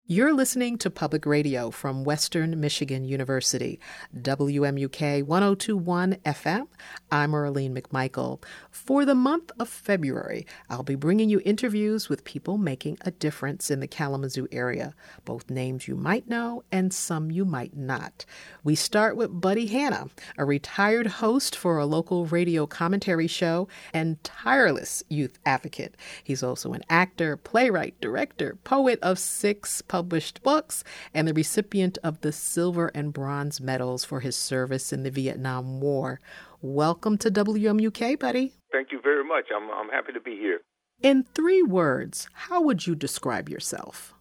You're listening to Public Radio from Western Michigan University, WMUK 1021 FM. I'm Earlene McMichael. For the month of February, I'll be bringing you interviews with people making a difference in the Kalamazoo area, both names you might know and some you might not. We start with Buddy Hanna, a retired host for a local radio commentary show and tireless youth advocate. He's also an actor, playwright, director, poet of 6 published books, and the recipient of the silver and bronze medals for his service in the Vietnam War. Welcome to WMUK, Buddy. Thank you very much. I'm happy to be here. In 3 words, how would you describe yourself?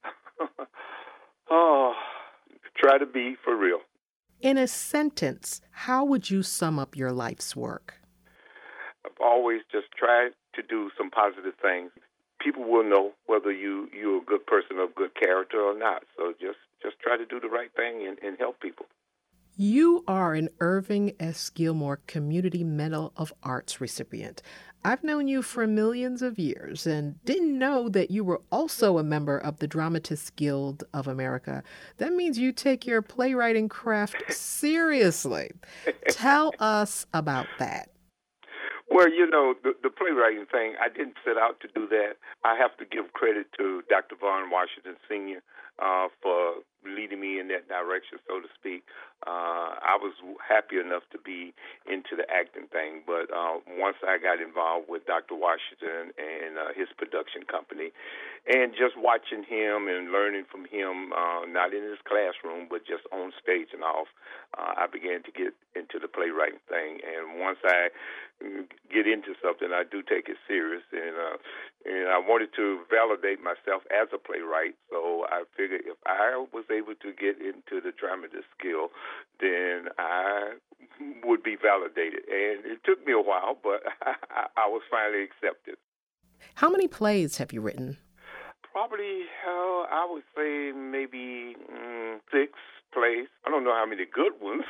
Try to be for real. In a sentence, how would you sum up your life's work? I've always just tried to do some positive things. People will know whether you're a good person of good character or not. So just try to do the right thing and help people. You are an Irving S. Gilmore Community Medal of Arts recipient. I've known you for millions of years and didn't know that you were also a member of the Dramatists Guild of America. That means you take your playwriting craft seriously. Tell us about that. Well, the playwriting thing, I didn't set out to do that. I have to give credit to Dr. Vaughn Washington Sr. For leading me in that direction, so to speak. I was happy enough to be into the acting thing, but once I got involved with Dr. Washington and his production company, and just watching him and learning from him, not in his classroom, but just on stage and off, I began to get into the playwriting thing. And once I get into something, I do take it serious, and I wanted to validate myself as a playwright, so I figured if I was able to get into the Dramatist Guild, then I would be validated. And it took me a while, but I was finally accepted. How many plays have you written? Probably, I would say maybe 6 plays. I don't know how many good ones,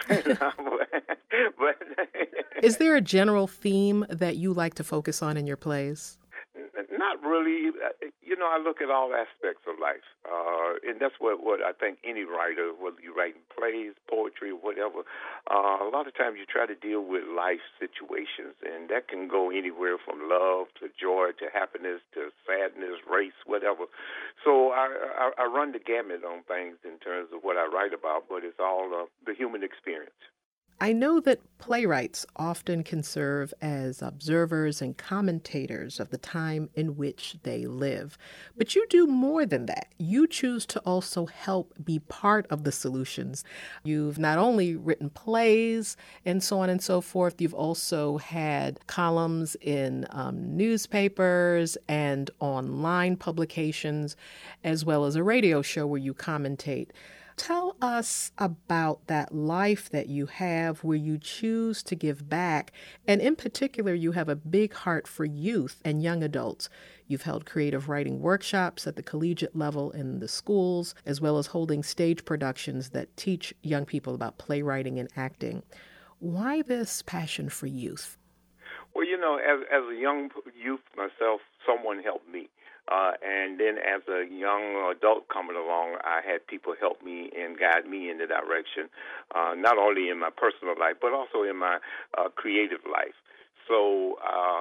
but Is there a general theme that you like to focus on in your plays? Not really. I look at all aspects of life, and that's what I think any writer, whether you're writing plays, poetry, or whatever, a lot of times you try to deal with life situations, and that can go anywhere from love to joy to happiness to sadness, race, whatever. So I run the gamut on things in terms of what I write about, but it's all the human experience. I know that playwrights often can serve as observers and commentators of the time in which they live. But you do more than that. You choose to also help be part of the solutions. You've not only written plays and so on and so forth, you've also had columns in newspapers and online publications, as well as a radio show where you commentate. Tell us about that life that you have where you choose to give back. And in particular, you have a big heart for youth and young adults. You've held creative writing workshops at the collegiate level in the schools, as well as holding stage productions that teach young people about playwriting and acting. Why this passion for youth? Well, as a young youth myself, someone helped me. And then as a young adult coming along, I had people help me and guide me in the direction, not only in my personal life, but also in my creative life. So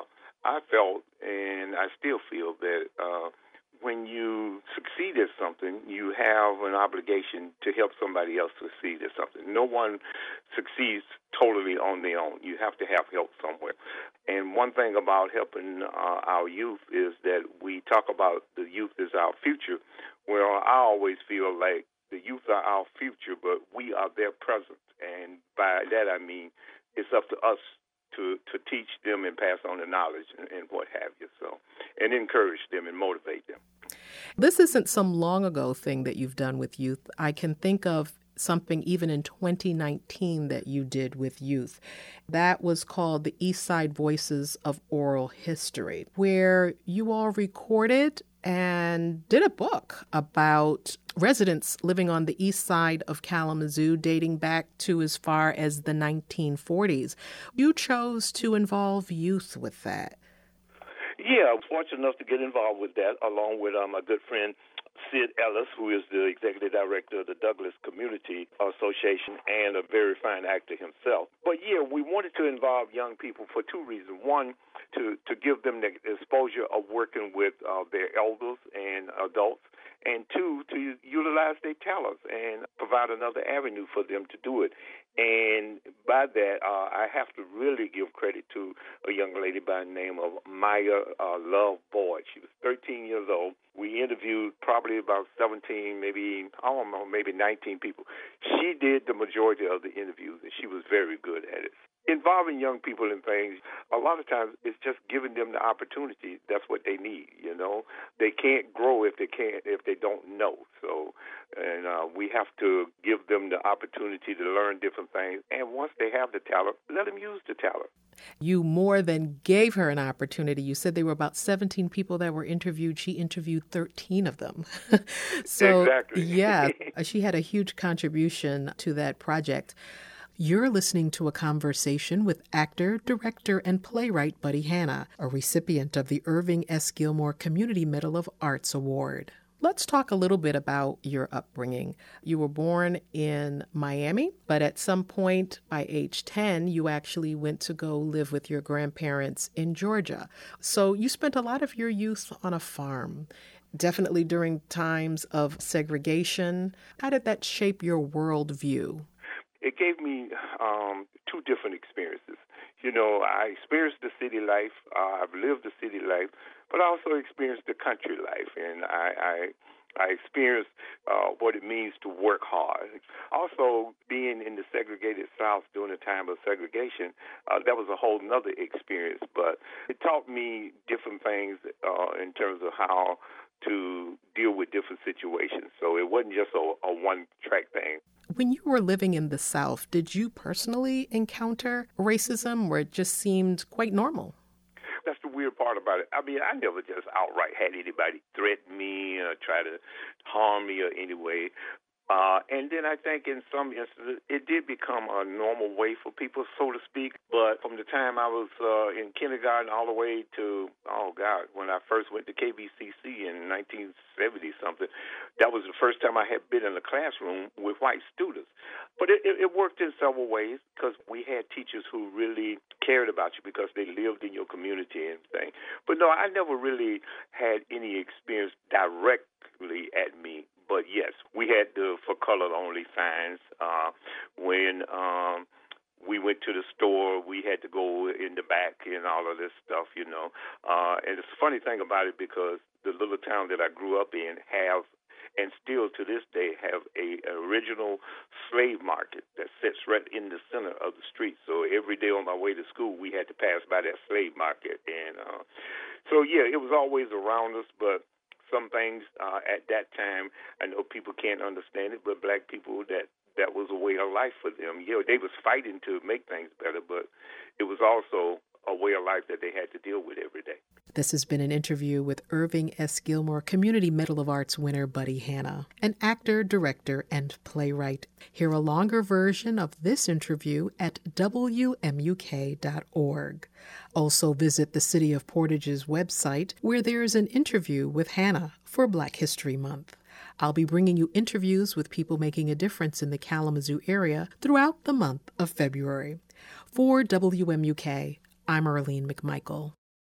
I felt, and I still feel, that when you succeed at something, you have an obligation to help somebody else succeed at something. No one succeeds totally on their own. You have to have help somewhere. And one thing about helping our youth is that we talk about the youth as our future. Well, I always feel like the youth are our future, but we are their present. And by that I mean it's up to us to teach them and pass on the knowledge and what have you, and encourage them and motivate them. This isn't some long ago thing that you've done with youth. I can think of something even in 2019 that you did with youth. That was called the East Side Voices of Oral History, where you all recorded and did a book about residents living on the east side of Kalamazoo dating back to as far as the 1940s. You chose to involve youth with that. Yeah, I was fortunate enough to get involved with that along with my good friend Sid Ellis, who is the executive director of the Douglas Community Association and a very fine actor himself. But yeah, we wanted to involve young people for two reasons. One, to give them the exposure of working with their elders and adults, and two, to utilize their talents and provide another avenue for them to do it. And by that, I have to really give credit to a young lady by the name of Maya Love Boyd. She was 13 years old. We interviewed probably about 17, maybe 19 people. She did the majority of the interviews, and she was very good at it. Involving young people in things, a lot of times it's just giving them the opportunity. That's what they need, you know. They can't grow if they don't know. So, and we have to give them the opportunity to learn different things. And once they have the talent, let them use the talent. You more than gave her an opportunity. You said there were about 17 people that were interviewed. She interviewed 13 of them. So, exactly. Yeah, she had a huge contribution to that project. You're listening to a conversation with actor, director, and playwright Buddy Hanna, a recipient of the Irving S. Gilmore Community Medal of Arts Award. Let's talk a little bit about your upbringing. You were born in Miami, but at some point by age 10, you actually went to go live with your grandparents in Georgia. So you spent a lot of your youth on a farm, definitely during times of segregation. How did that shape your worldview? It gave me two different experiences. You know, I experienced the city life. I've lived the city life, but I also experienced the country life, and I experienced what it means to work hard. Also, being in the segregated South during the time of segregation, that was a whole nother experience. But it taught me different things in terms of how to deal with different situations. So it wasn't just a one-track thing. When you were living in the South, did you personally encounter racism where it just seemed quite normal? That's the weird part about it. I mean, I never just outright had anybody threaten me or try to harm me or any way. And then I think in some instances, it did become a normal way for people, so to speak. But from the time I was in kindergarten all the way to, when I first went to KVCC in 1970-something, that was the first time I had been in a classroom with white students. But it worked in several ways because we had teachers who really cared about you because they lived in your community and things. But no, I never really had any experience directly at me. But yes, we had the for color only signs. When we went to the store, we had to go in the back and all of this stuff, you know. And it's a funny thing about it because the little town that I grew up in has, and still to this day, have a original slave market that sits right in the center of the street. So every day on my way to school, we had to pass by that slave market. And so, yeah, it was always around us, but some things at that time, I know people can't understand it, but black people, that was a way of life for them. Yeah, they was fighting to make things better, but it was also a way of life that they had to deal with every day. This has been an interview with Irving S. Gilmore Community Medal of Arts winner Buddy Hanna, an actor, director, and playwright. Hear a longer version of this interview at WMUK.org. Also visit the City of Portage's website, where there is an interview with Hanna for Black History Month. I'll be bringing you interviews with people making a difference in the Kalamazoo area throughout the month of February. For WMUK, I'm Arlene McMichael.